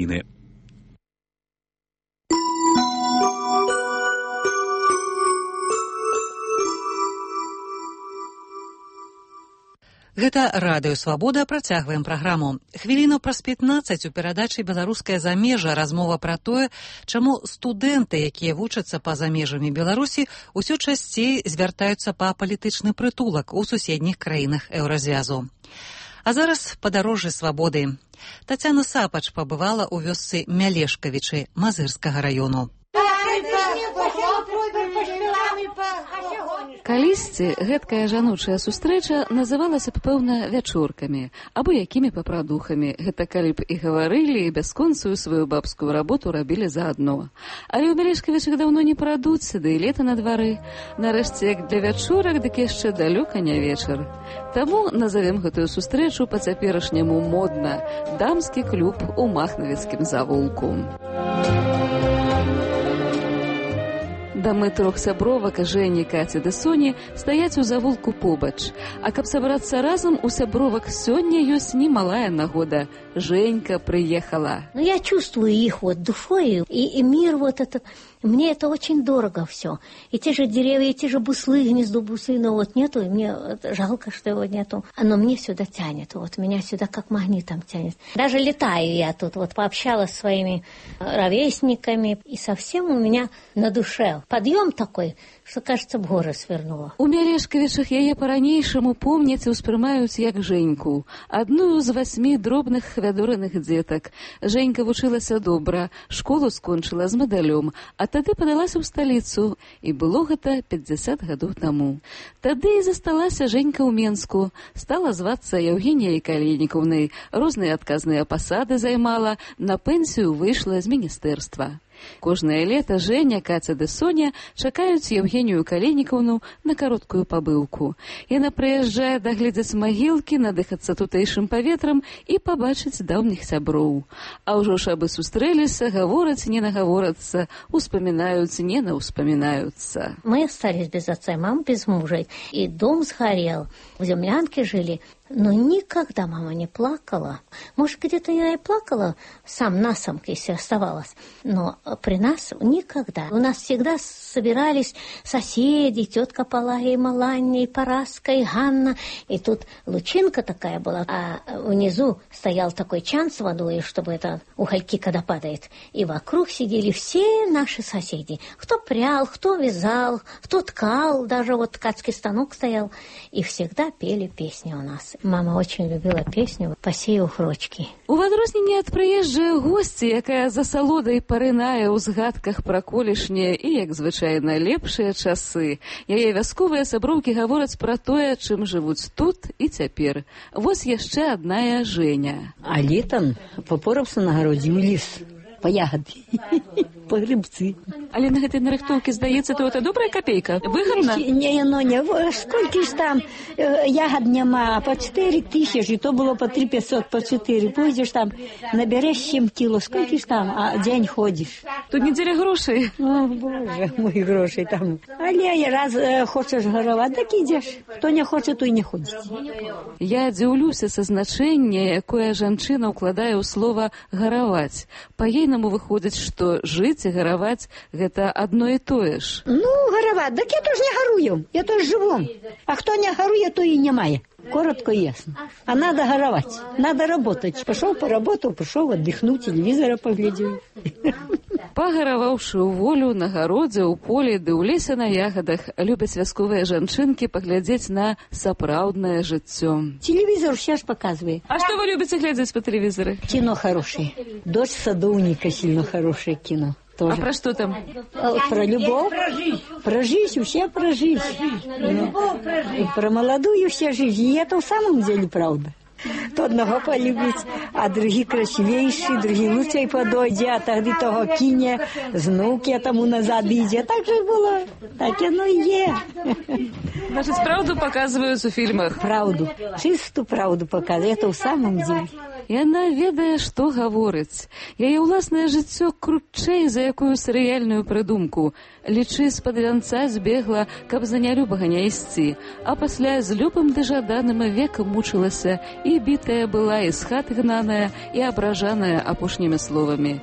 краіны. Гэта радыё «Свабода». Працягваем праграму. Хвіліну праз 15 у перадачы «Беларускае замежжа» размова пра тое, чаму студэнты, якія вучацца па-за межамі Беларусі, усё часцей звяртаюцца па палітычны прытулак у суседніх краінах Еўразвязу. А зараз падарожжа свабоды. Тацяна Сапач пабывала ў вёсцы Мялешкавічы Мазырскага раёну. Калісьці гэткая жаночая сустрэча называлася б, пэўна, вячоркамі, або якімі папрадухамі. Гэта калі б і гаварылі, і бясконцую сваю бабскую работу рабілі заадно. Але ў Мялешкавічах даўно не прадуцца, ды і лета на двары. Нарэшце, як для вячорак, дык яшчэ далёка не вечар. Таму назовем гэтую сустрэчу па-цяперашняму модна «Дамскі клуб у Махнавіцкім завулку». Дамы трох сябровак Жэні, Каці ды Соні стаяць у завулку побач. А каб сабрацца разам, у сябровак сёння ёсць немалая нагода. Женька приехала. Я чувствую их вот душой, и мир вот этот. Мне это очень дорого все. И те же деревья, и те же буслы, гнездо буслиного вот нету, и мне жалко, что его нету. Оно мне сюда тянет, вот меня сюда как магнитом тянет. Даже летаю я тут, вот пообщалась с своими ровесниками, и совсем у меня на душе подъем такой, что, кажется, в горы свернула. У Мялешкавічах яе па-ранейшаму помняць і ўспрымаюць як Женьку, адную з 8 дробных хвядораных дзетак. Женька вучылася добра, школу скончыла з медалём, а тады падалася ў сталіцу, і было гэта 50 гадоў таму. Тады і засталася Женька ў Менску, стала звацца Евгеніяй Калінікаўнай, розныя адказныя пасады займала, на пенсію выйшла з міністэрства. Кожнае лета Женя, Каця ды Соня чакаюць Евгенію Калінікаўну на кароткую пабыўку. Яна прыязджае дагледзець магілкі, надыхацца тутэйшым паветрам і пабачыць даўніх сяброў. А ўжо ж абы сустрэліся, гавораць не нагаворацца, успамінаюць не наўспамінаюцца. Мы остались без отца и мамы, без мужа, и дом сгорел, в землянке жили. Но никогда мама не плакала. Может, где-то я и плакала сам на сам, если оставалась. Но при нас никогда. У нас всегда собирались соседи, тетка Палагия, Маланья, и Параска, и Ганна. И тут лучинка такая была, а внизу стоял такой чан с водой, чтобы это угольки, когда падает. И вокруг сидели все наши соседи. Кто прял, кто вязал, кто ткал, даже вот ткацкий станок стоял. И всегда пели песни у нас. Мама очень любила песню «Посею хрочки». У адрозненне ад прыезджай госці, якая за салодай парынае ў згадках пра колішнія і, як звычайна, лепшыя часы, яе вясковыя сяброўкі гавораць пра тое, чым жывуць тут і цяпер. Вось яшчэ адная Женя. А летом попорався на гародзе ў лес. Па ягады, па грибцы. Але на гэтай нарыхтоўкі, здаецца, то это добрая копейка? Выгодна? Не, сколько ж там ягод нема, по 4 тысячи, то было по 3 500, по 4. Пойдешь там, наберешь 7 кило, сколько ж там, а день ходишь. Тут неделя грошей. О, Боже, мой грошей там. Але раз хочешь гараваць, так ідеш. Хто не хоче, той не ходить. Я дзіўлюся са значэння, якое жанчына ўкладае ў слова «гараваць». Па-ейнаму выходзіць, што жыць і гараваць – гэта одно і тое ж. Ну, гараваць, так я тоже не гарую, я тоже живу. А хто не гаруе, то і не мае. Коротко и ясно. А надо гараваць, надо работать. Пошел поработал, пошел отдыхнуть, телевизора поглядел. Пагараваўшы ў волю, на гародзе, у полі ды ў лесе на ягадах, любяць вясковыя жанчынкі паглядзець на сапраўднае жыццё. Телевизор сейчас показывает. А что вы любите глядзець по телевизору? Кино хорошее. «Дочь садовника» сильно хорошее кино. Тоже. А про что там? Про любовь. Про жизнь, все про жизнь. Про молодую все жизнь. И это в самом деле правда. То одного полюбить, а другие красивейшие, другие лучше подойдет, а тогда того кине, внуки тому назад идет. Так же было. Так оно и есть. Значит, правду показывают в фильмах? Правду. Чистую правду показывают. Это в самом деле. Яна ведае, што гаворыць. Яе ўласнае жыццё крутчэй за якую серыяльную прыдумку. Лічы з-пад вянца збегла, каб за нялюбага не ісці, а пасля з любым ды жаданым векам мучылася, і бітая была, і з хаты гнаная, і абражаная апошнімі словамі.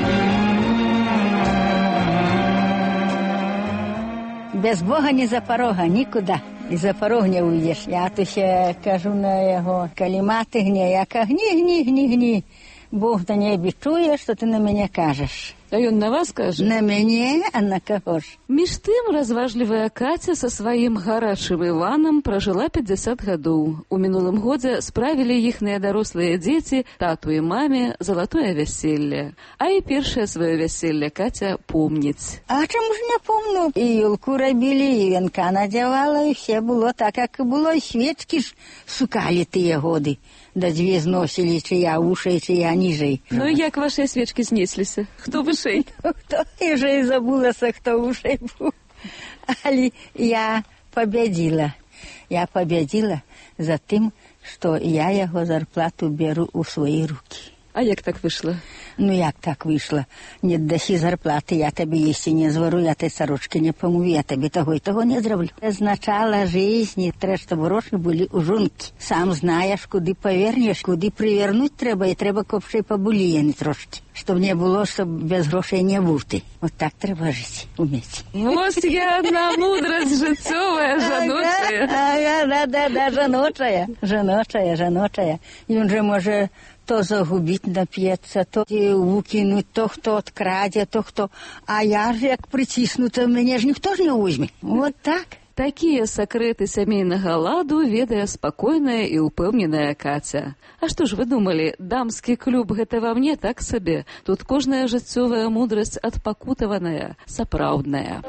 Без Бога ні за порога, нікуди. І за порог не уйдеш. Я то ще кажу на його, коли мати гне, я кажу, гні. Бог на небі чує, що ти на мене кажеш. А ён на вас кажа? На мяне, а на каго ж? Між тым, разважлівая Каця са сваім гарачым Іванам пражыла 50 гадоў. У мінулым годзе справілі іхныя дарослыя дзеці, тату і маме, залатое вяселле. А і першае сваё вяселле Каця помніць. А чому ж не помню? І юлку робили, і венка надявала, і все було так, як і було. І свечки ж сукали тыя годы. Да дзве зносілі, чия вушай, чия ніжэй. Ну і як вашыя свечкі знесліся? Хто вышэй? Хто ніжэй забулася, хто вушай був. Але я победила. Я победила за тим, що я його зарплату беру у свої руки. А як так вийшло? Ну, як так вийшло? Не дасі зарплати, я тобі їсти не звору, я тебе сорочки не помову, я тобі того і того не зроблю. З начала житті треба, щоб гроші були у жонки. Сам знаєш, куди повернеш, куди привернути треба, і треба копшей побуліяни трошки. Щоб не було, щоб без грошей не бути. От так треба жити, уміти. Ось є одна мудрость життєва, жаночая. Да, жаночая. І він же може то загубить, нап'ється, то викинуть, то хто откраде, то хто. А я ж як притиснута, мене ж ніхто ж не візьме. Вот так. Такія сакрэты сямейнага ладу ведае спакойная і ўпэўненая Каця. А што ж вы думалі, дамскі клуб гэта вам не так сабе? Тут кожная жыццёвая мудрасць адпакутаваная, сапраўдная.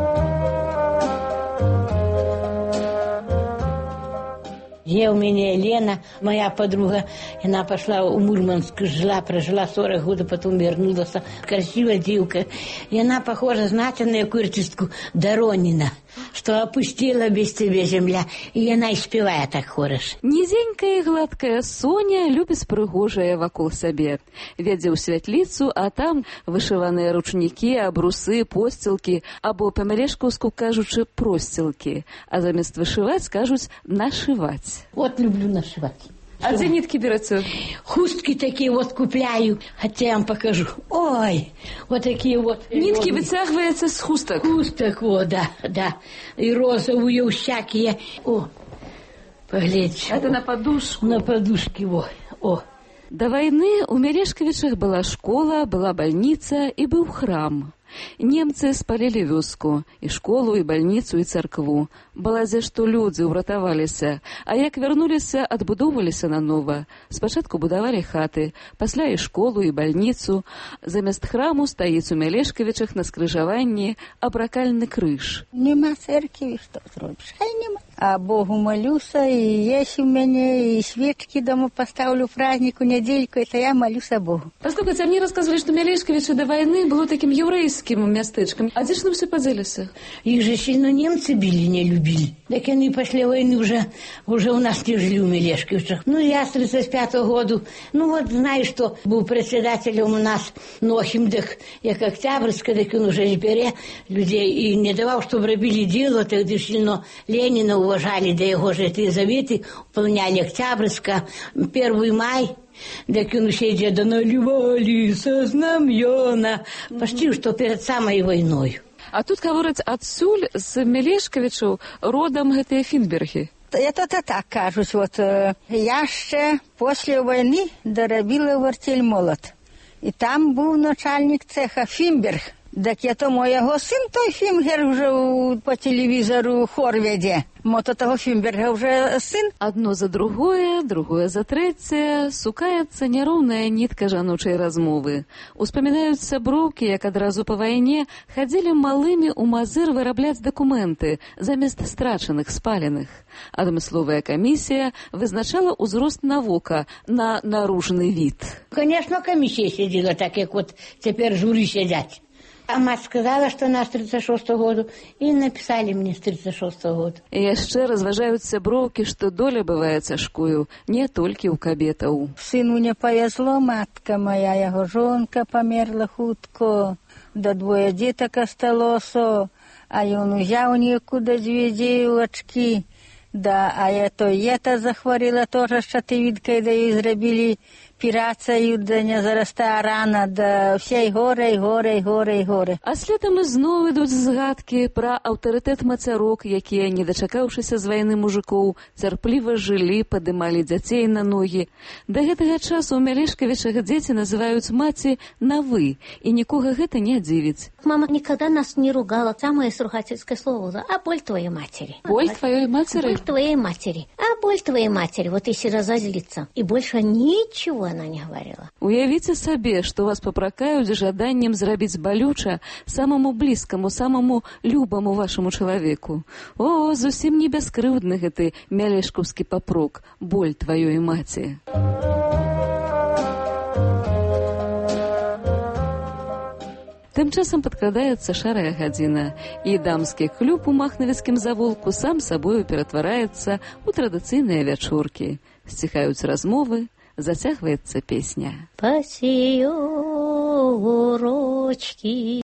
Є у меня Лена, моя подруга, она пошла в Мурманск, прожила 40 год, потом вернулась. Красивая девка. И она похожа, знаете, на якую артистку Доронина, что опустила без тебя земля. И она и спевает так хорошо. Низенькая и гладкая Соня любит прыгожая вакол сабе. Вядзе ў святліцу, а там вышываныя ручнікі, абрусы, посцілкі, або па-мелешкаўску кажучы простілкі. А замест вышываць кажуць нашываць. Вот люблю нашивать. А где нитки берете? Хустки такие вот купляю, хотя я вам покажу. Ой, вот такие вот. Нитки вытягиваются с хусток? Хусток, вот, да. И розовые всякие. О, поглядите. Это на подушку? На подушке, о. До войны у Мелешкавічах была школа, была больница и был храм. Немцы спалілі вёску, і школу, і бальніцу, і царкву. Была за што людзі ўратаваліся, а як вярнуліся, адбудоўваліся нанова. Спачатку будавалі хаты, пасля і школу, і бальніцу. Замест храму стаіць у Мелешкавічах на скрыжаванні абракальны крыж. Нема церкві, што зробіш? Хай нема. А Богу молюся, і есть у мяне, і свечки дома поставлю празднику, недельку, это я молюся Богу. Послухайте, а мне рассказывали, что Мелешкавічы до войны было таким еврейским местечком. А где ж нам все поделися? Их же сильно немцы били, не любили. Так они после войны уже у нас не жили у Мелешкавичах. Ну, я с 35-го года, знаю, что был председателем у нас Нохим, так як Октябрьска, так он уже бере людей и не давал, чтобы робили дело, тогда сильно Ленина уважали, да его же эти заветы выполняли Октябрьска, 1 мая. Так он все деда наливали со знамена, почти что перед самой войной. А тут говорять, адсюль з Мелешкавічаў родом гэтыя Фінбергі. Это так кажуть. Вот я ще після війни доробила в артель-молот. І там був начальник цеха Фінберг. Так я то моєго син, той Фінберг вже по телевізору хор веде. Мото того Фінберга вже сын. Одно за другое за трэцяе, сукаецца няроўная нітка жаночай размовы. Успамінаюць сяброўкі, як адразу па вайне хадзілі малымі ў мазыр вырабляць дакументы замест страчаных, спаленых. Адмысловая камісія вызначала ўзрост навока на наружны від. Конечно, комиссия сидела так, як вот цяпер журы сядзяць. А мать сказала, что она с 36-го года, и написали мне с 36-го года. І яшчэ разважаюць сяброўкі, што доля бывае цяжкою не толькі ў кабетаў. Сыну не повезло, матка моя, яго жонка померла хутко, да 2 дзетак асталося, а ён узяў некуды 2 дзевачкі, да, а это захворіла тоже шчатывідкай, да і зрабілі операцию, да не зарастая рана, да все и горы. А следам ізноў ідуць згадкі пра аўтарытэт мацярок, якія, не дачакаўшыся з вайны мужикоў, цярпліва жылі, падымалі дзяцей на ногі. Да гэтага часу ў Мялешкавічах дзеці называюць маці на «вы», і нікога гэта не дзівіць. Мама никогда нас не ругала. Самое ругательское слово было: «А боль твоей матери». Боль твоей матери? Боль твоей матери. А боль твоей матери. Вот если разозлиться. И больше ничего она не говорила. Уявіце сабе, што вас папракаюць жаданнем зрабіць балюча самому блізкаму, самому любаму вашаму чалавеку. О, зусім не бяскрыўдны гэты мялешкаўскі папрок, боль тваёй маці. Тым часам падкрадаецца шарая гадзіна, і дамскі клуб у махнавіцкім завулку сам сабою ператвараецца ў традыцыйныя вячоркі. Сціхаюць размовы, зацягваецца песня. По сей урочки